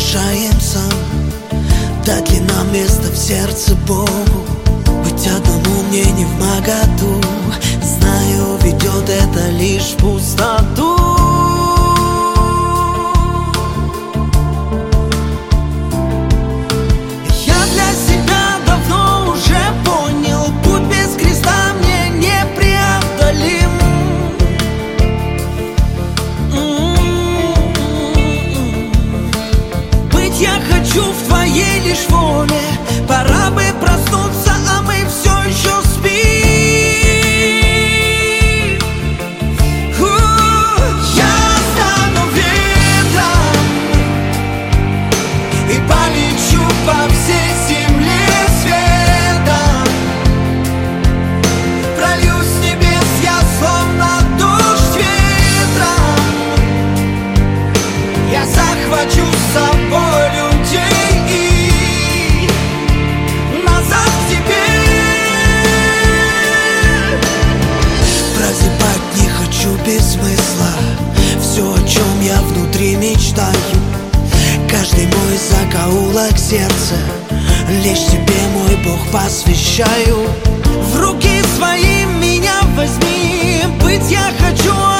решаемся дать ли нам место в сердце Богу. Быть одному мне не вмоготу, знаю, ведет это лишь в пустоту. Я для себя давно уже понял, путь без креста мне непреодолим. Быть я хочу в твоей лишь воле. Пора бы проснуться, а мы все еще спим. Я стану ветром и полечу по всей земле светом. Пролью с небес я словно дождь ветром. Я захвачу с собой людей и назад к тебе. Прозябать не хочу без смысла. Все, о чем я внутри мечтаю, каждый мой закоулок сердца лишь тебе, мой Бог, посвящаю. В руки свои меня возьми, быть я хочу